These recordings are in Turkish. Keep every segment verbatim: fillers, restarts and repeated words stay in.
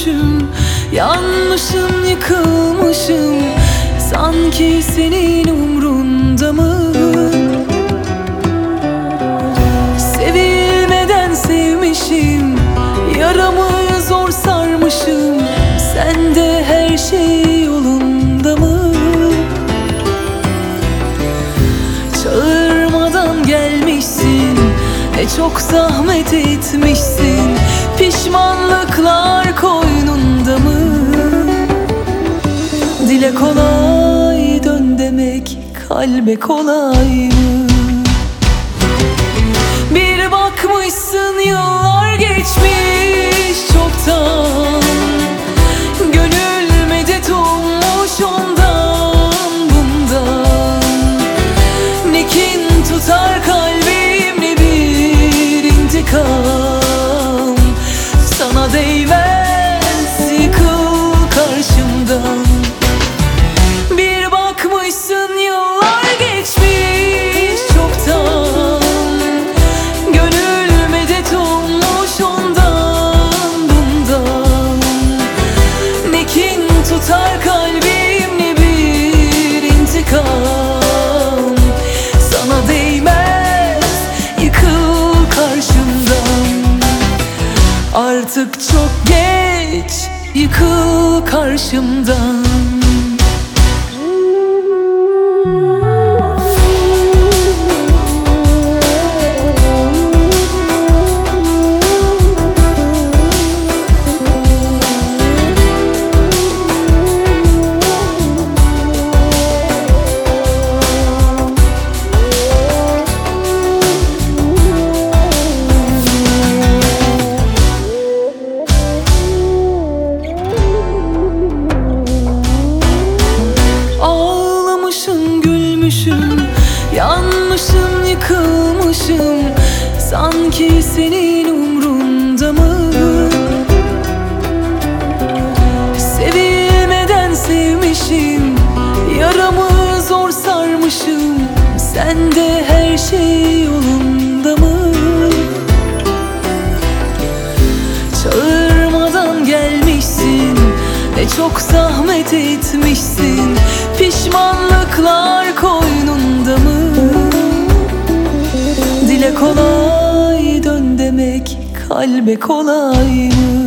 gülmüşüm. Yanmışım, yıkılmışım, sanki senin umrunda mı? Sevilmeden sevmişim, yaramı zor sarmışım. Sende her şey yolunda mı? Çağırmadan gelmişsin, ne çok zahmet etmişsin. Pişmanlıklar koynunda mı? Dile kolay dön demek, kalbe kolay mı? Bir bakmışsın yıllar geçmiş çoktan. Gönül medet olmuş ondan bundan. Ne kin tutar kalbimle bir intikam. Sana değmez, yıkıl karşımdan. Bir bakmışsın yıllar geçmiş çoktan. Gönül medet olmuş ondan bundan. Ne kin tutar kalbimle bir intikam. Sana değmez, yıkıl karşımdan. Artık çok geç, yıkıl karşımdan. Yanmışım, yıkılmışım, sanki senin umrunda mı? Sevilmeden sevmişim, yaramı zor sarmışım. Sende her şey yolunda mı? Çağırmadan gelmişsin, ne çok zahmet etmişsin. Pişmanlıklar koynunda mı? Dile kolay dön demek, kalbe kolay mı?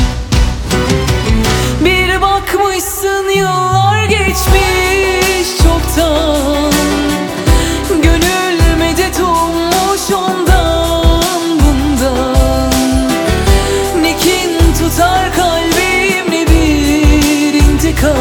Bir bakmışsın yıllar geçmiş çoktan. Gönül medet olmuş ondan bundan. Ne kin tutar kalbimle bir intikam.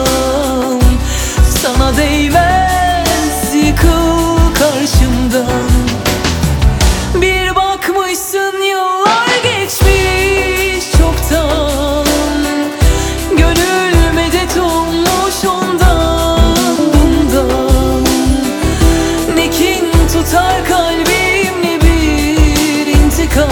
Sana değmez, yıkıl karşımdan. Bir bakmışsın yıllar geçmiş çoktan. Gönül medet olmuş ondan bundan. Ne kin tutar kalbimle bir intikam.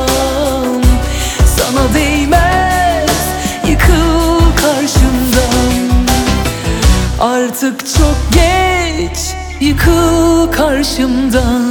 Sana değmez, yıkıl karşımdan. Artık çok geç, yıkıl karşımdan.